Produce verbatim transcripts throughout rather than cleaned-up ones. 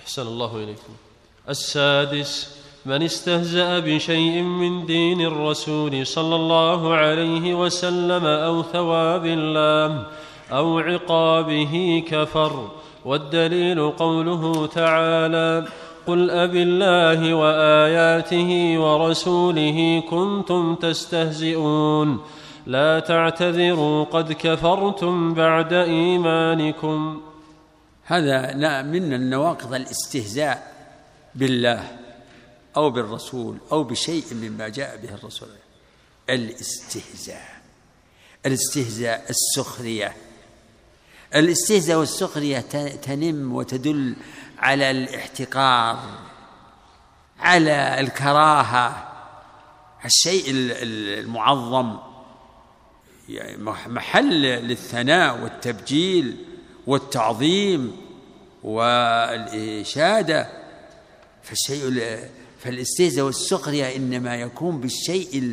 أحسن الله إليكم. السادس: من استهزأ بشيء من دين الرسول صلى الله عليه وسلم أو ثواب الله أو عقابه كفر. والدليل قوله تعالى: قل أبالله وآياته ورسوله كنتم تستهزئون لا تعتذروا قد كفرتم بعد إيمانكم. هذا من النواقض الاستهزاء بالله أو بالرسول أو بشيء مما جاء به الرسول. الاستهزاء الاستهزاء السخرية الاستهزاء والسخرية تنم وتدل على الاحتقار، على الكراهة، الشيء المعظم، يعني محل للثناء والتبجيل والتعظيم والإشادة. فالشيء فالاستهزاء والسخرية إنما يكون بالشيء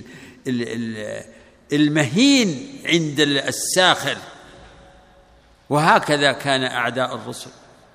المهين عند الساخر. وهكذا كان أعداء الرسل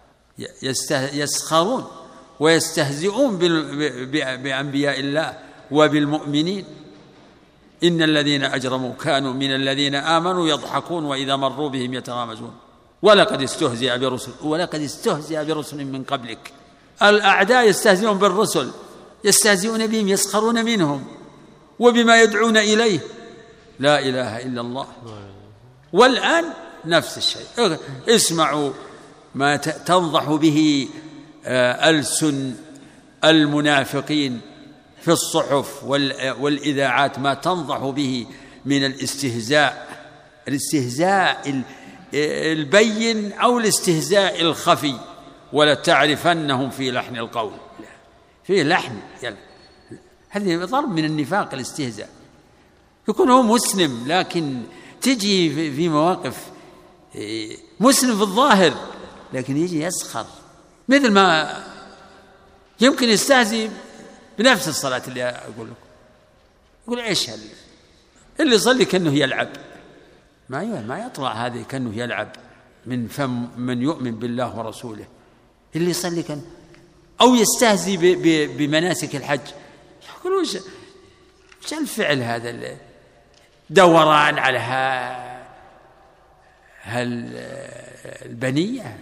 يسخرون ويستهزئون بأنبياء الله وبالمؤمنين. إن الذين أجرموا كانوا من الذين آمنوا يضحكون وإذا مروا بهم يتغامزون ولقد استهزئ برسل ولقد استهزئ برسل من قبلك. الأعداء يستهزئون بالرسل، يستهزئون بهم، يسخرون منهم وبما يدعون إليه، لا إله إلا الله. والآن نفس الشيء. اسمعوا ما تنضح به ألسن المنافقين في الصحف والإذاعات، ما تنضح به من الاستهزاء، الاستهزاء البين أو الاستهزاء الخفي. ولا تعرفنهم في لحن القول، فيه لحن. هذه ضرب من النفاق الاستهزاء. يكون هو مسلم لكن تجي في مواقف مسلم في الظاهر لكن يجي يسخر، مثل ما يمكن يستهزئ بنفس الصلاة اللي أقول لكم. يقول إيش هل اللي يصلي كأنه يلعب، ما ما يطلع هذه كأنه يلعب من فم من يؤمن بالله ورسوله. اللي يصلي كان أو يستهزئ بمناسك الحج، يقول وش وش الفعل هذا، دوران على هالبنية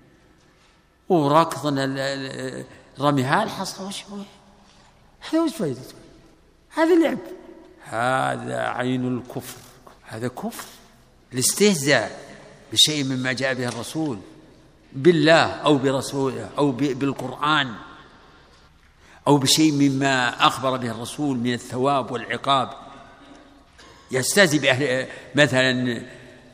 وركض رميها الحصى، وش هذا، وش فايدته؟ هذا لعب، هذا عين الكفر، هذا كفر. الاستهزاء بشيء مما جاء به الرسول بالله أو برسوله أو بالقرآن أو بشيء مما أخبر به الرسول من الثواب والعقاب. يستهزئ بأهل مثلا.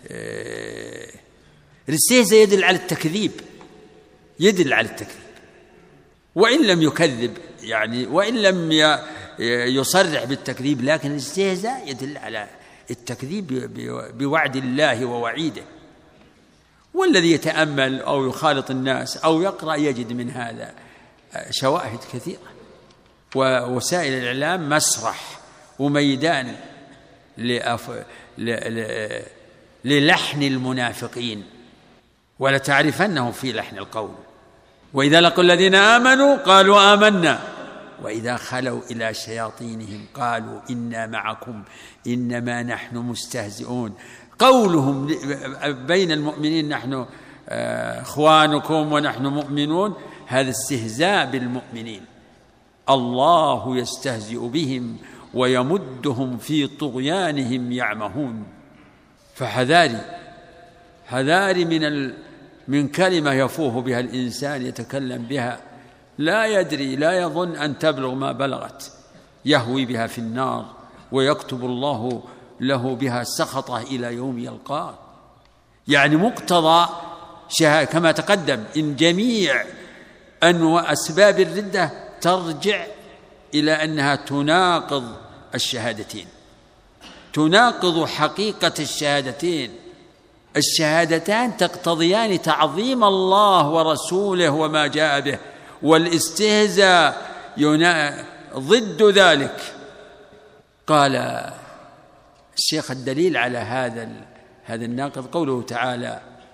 الاستهزاء يدل على التكذيب، يدل على التكذيب وإن لم يكذب، يعني وإن لم يصرح بالتكذيب، لكن الاستهزاء يدل على التكذيب بوعد الله ووعيده. والذي يتأمل أو يخالط الناس أو يقرأ يجد من هذا شواهد كثيرة. ووسائل الإعلام مسرح وميدان لأف... ل... ل... للحن المنافقين، ولتعرفنهم في لحن القول. وإذا لقوا الذين آمنوا قالوا آمنا وإذا خلوا إلى شياطينهم قالوا إنا معكم إنما نحن مستهزئون. قولهم بين المؤمنين نحن إخوانكم ونحن مؤمنون، هذا استهزاء بالمؤمنين. الله يستهزئ بهم ويمدهم في طغيانهم يعمهون. فحذاري حذاري من ال... من كلمة يفوه بها الإنسان يتكلم بها لا يدري، لا يظن أن تبلغ ما بلغت، يهوي بها في النار ويكتب الله له بها سخطه إلى يوم يلقاه. يعني مقتضى كما تقدم إن جميع أنواع أسباب الردة ترجع إلى أنها تناقض الشهادتين، تناقض حقيقة الشهادتين. الشهادتان تقتضيان تعظيم الله ورسوله وما جاء به، والاستهزاء ضد ذلك. قال الشيخ الدليل على هذا هذا الناقض قوله تعالى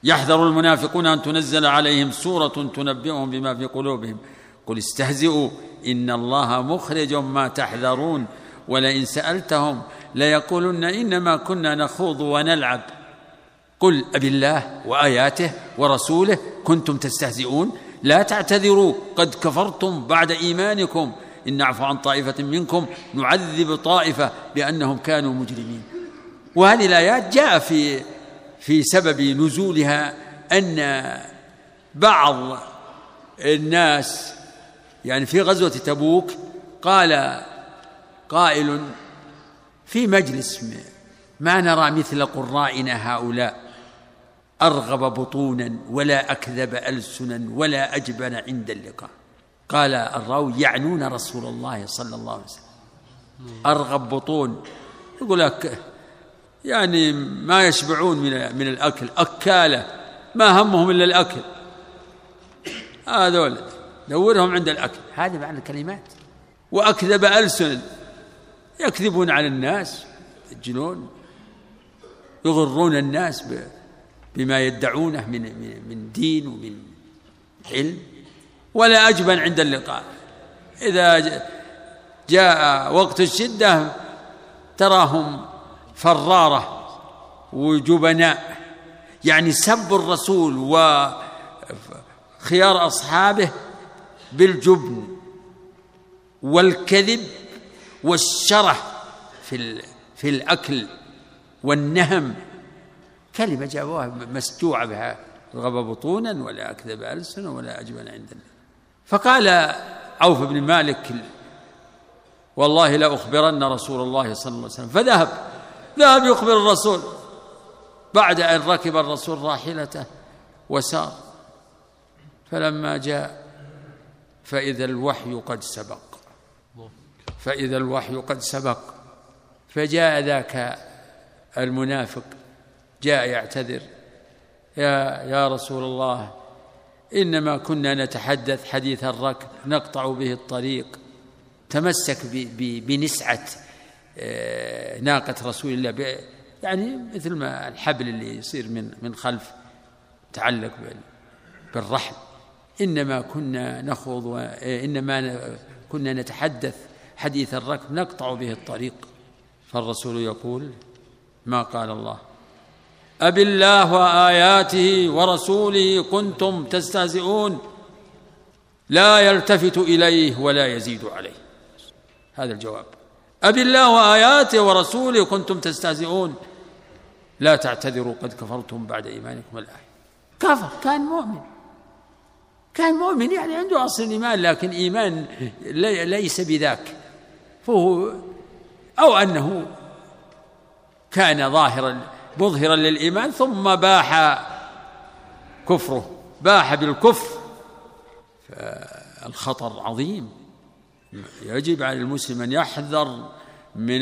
يحذر المنافقون أن تنزل عليهم سورة تنبئهم بما في قلوبهم قل استهزئوا إن الله مخرج ما تحذرون ولئن سألتهم ليقولن إنما كنا نخوض ونلعب قل أبالله وآياته ورسوله كنتم تستهزئون لا تعتذروا قد كفرتم بعد إيمانكم إن نعفو عن طائفة منكم نعذب طائفة بأنهم كانوا مجرمين. وهذه الآيات جاء في في سبب نزولها أن بعض الناس يعني في غزوة تبوك قال قائل في مجلس ما نرى مثل قرائنا هؤلاء أرغب بطونا ولا أكذب ألسنا ولا أجبن عند اللقاء. قال الراوي يعنون رسول الله صلى الله عليه وسلم. أرغب بطون يقول لك يعني ما يشبعون من من الأكل أكالة ما همهم إلا الأكل هذول دورهم عند الأكل هذا معنى الكلمات. وأكذب ألسنا يكذبون على الناس يسجلون يغرون الناس بما يدعونه من من دين ومن علم. ولا أجبن عند اللقاء إذا جاء وقت الشدة تراهم فرارة وجبناء يعني سب الرسول وخيار أصحابه بالجبن والكذب والشره في في الأكل والنهم كلمة جابوها مسجوعة بها رغب بطونا ولا أكذب ألسنا ولا أجبن عند الله. فقال عوف بن مالك والله لا أخبرن رسول الله صلى الله عليه وسلم فذهب ذهب يخبر الرسول بعد أن ركب الرسول راحلته وسار. فلما جاء فإذا الوحي قد سبق فإذا الوحي قد سبق فجاء ذاك المنافق جاء يعتذر يا يا رسول الله إنما كنا نتحدث حديث الركب نقطع به الطريق. تمسك بنسعة ناقة رسول الله يعني مثل ما الحبل اللي يصير من من خلف تعلق بالرحل. إنما كنا نخوض وإنما كنا نتحدث حديث الركب نقطع به الطريق. فالرسول يقول ما قال الله أبي الله وآياته ورسوله كنتم تستهزئون لا يلتفت إليه ولا يزيد عليه. هذا الجواب أبي الله وآياته ورسوله كنتم تستهزئون لا تعتذروا قد كفرتم بعد إيمانكم. الآية كفر كان مؤمن كان مؤمن يعني عنده أصل الإيمان لكن إيمان ليس بذاك فهو أو أنه كان ظاهرا مظهرا للإيمان ثم باح كفره باح بالكفر. فالخطر عظيم يجب على المسلم أن يحذر من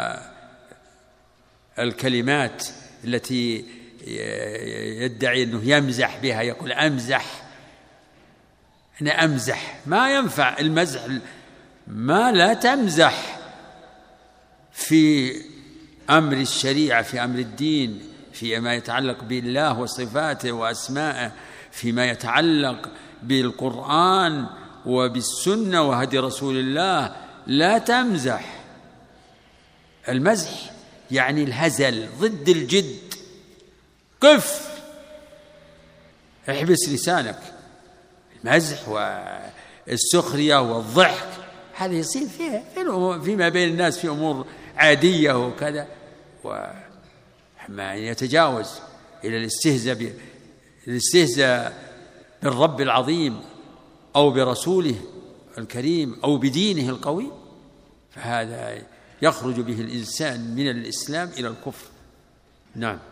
الكلمات التي يدعي أنه يمزح بها يقول أمزح أنا أمزح ما ينفع المزح ما لا تمزح في أمر الشريعة في أمر الدين فيما يتعلق بالله وصفاته وأسمائه فيما يتعلق بالقرآن وبالسنة وهدي رسول الله لا تمزح. المزح يعني الهزل ضد الجد قف احبس لسانك. المزح والسخرية والضحك هذا يصير فيها فيما بين الناس في أمور عادية وكذا وما يتجاوز إلى الاستهزاء الاستهزاء بالرب العظيم أو برسوله الكريم أو بدينه القوي فهذا يخرج به الإنسان من الإسلام إلى الكفر. نعم.